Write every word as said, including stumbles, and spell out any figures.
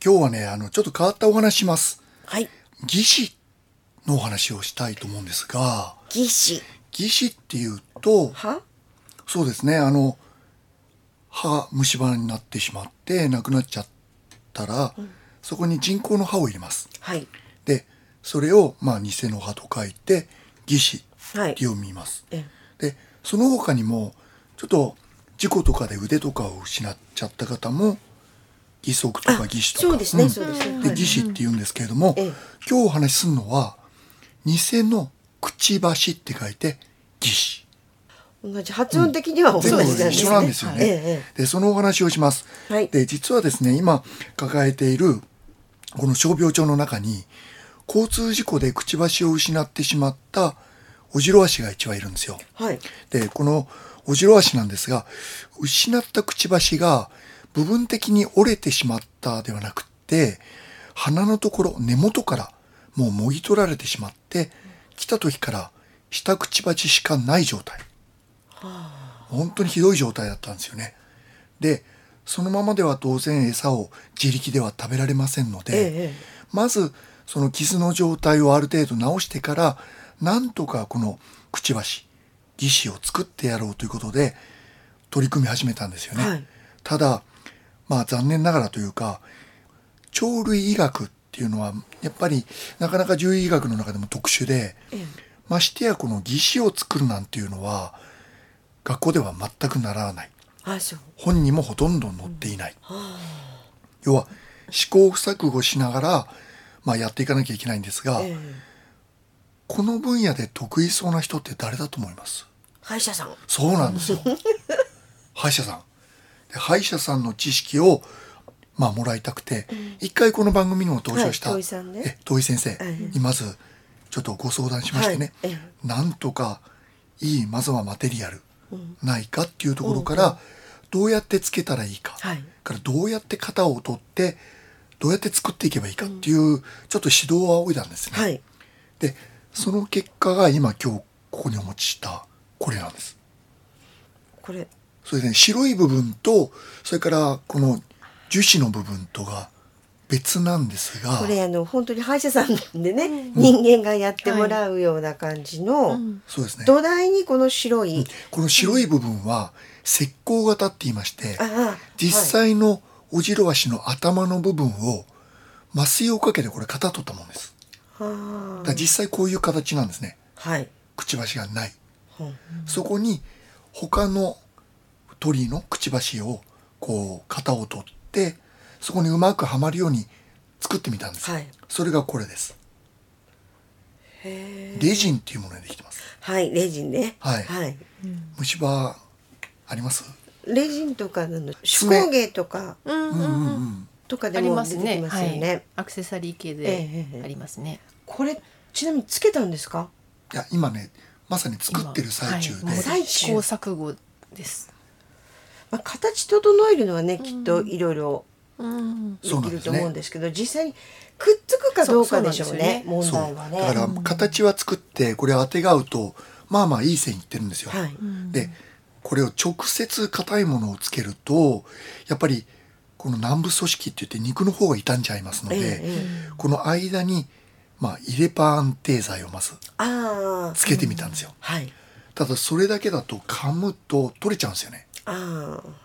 今日はね、あの、ちょっと変わったお話します。 はい。 義歯のお話をしたいと思うんですが、 義歯。 義歯っていうと、 はそうですね、あの、歯、虫歯になってしまってなくなっちゃったら、うん、そこに人工の歯を入れます。 はい。 で、それを、まあ、偽の歯と書いて、義歯って読みます。はい、で、その他にも、ちょっと事故とかで腕とかを失っちゃった方も、義足とか義歯とか、 そうですね、そうですね。 で、義歯って言うんですけれども、ええ、今日お話しするのは、偽のくちばしって書いて、義歯。 同じ発音的には同じなんですね。 一緒なんですよね。はい、で、そのお話をします。はい、で、実はですね、今抱えているこの傷病帳の中に、交通事故でくちばしを失ってしまったオジロワシが一羽いるんですよ。はい、で、このオジロワシなんですが、失ったくちばしが部分的に折れてしまったではなくって、鼻のところ、根元からもうもぎ取られてしまって、来た時から下くちばししかない状態。本当にひどい状態だったんですよね。で、そのままでは当然餌を自力では食べられませんので、ええ、まずその傷の状態をある程度治してから、なんとかこのくちばし、義歯を作ってやろうということで取り組み始めたんですよね。はい、ただ、まあ残念ながらというか、鳥類医学っていうのはやっぱりなかなか獣医学の中でも特殊で、ええ、ましてやこの義歯を作るなんていうのは学校では全く習わない。あ、そう。本にもほとんど載っていない。うん、はあ、要は試行錯誤しながら、まあ、やっていかなきゃいけないんですが、ええ、この分野で得意そうな人って誰だと思います？ 歯医者さん。 そうなんですよ。歯医者さん。で、歯医者さんの知識をまあもらいたくて、うん、一回この番組にも登場した、はい、 遠井さんね、 え遠井先生にまずちょっとご相談しましてね、はい、なんとかいいまずはマテリアルないかっていうところから、うん、どうやってつけたらいいか、はい、からどうやって型を取ってどうやって作っていけばいいかっていう、うん、ちょっと指導を仰いだんですね。はい、でその結果が今今日ここにお持ちしたこれなんです。 これそれでね、白い部分とそれからこの樹脂の部分とが別なんですが、 これあの本当に歯医者さんでね、うん、人間がやってもらうような感じの、はい、そうですね、土台にこの白い、うん、 この白い部分は石膏型って言いまして、うん、実際のオジロワシの頭の部分を麻酔をかけてこれ型取ったものです。はだから実際こういう形なんですね。はい、くちばしがない、うん、そこに他の鳥のくちばしをこう型を取ってそこにうまくはまるように作ってみたんです、はい、それがこれです。へー、レジンっていうものでできてます。 はい、レジンね、はい、はい、 うん、虫歯あります？ レジンとかの手工芸とか、うんうんうん、とかでも出てきますよね、はい、 アクセサリー系でありますね、 えー、これちなみにつけたんですか？ いや今ねまさに作ってる最中で、 はい、試行錯誤です。 まあ、形整えるのはね、うん、きっといろいろできると思うんですけど、うん、ね、実際にくっつくかどうかでしょうね、問題はね。 だから形は作ってこれ当てがうとまあまあいい線いってるんですよ、はい、でこれを直接硬いものをつけるとやっぱりこの軟部組織っていって肉の方が傷んじゃいますので、ええ、この間にまあ入れ歯安定剤をまずつけてみたんですよ、うん、はい、ただそれだけだと噛むと取れちゃうんですよね。あ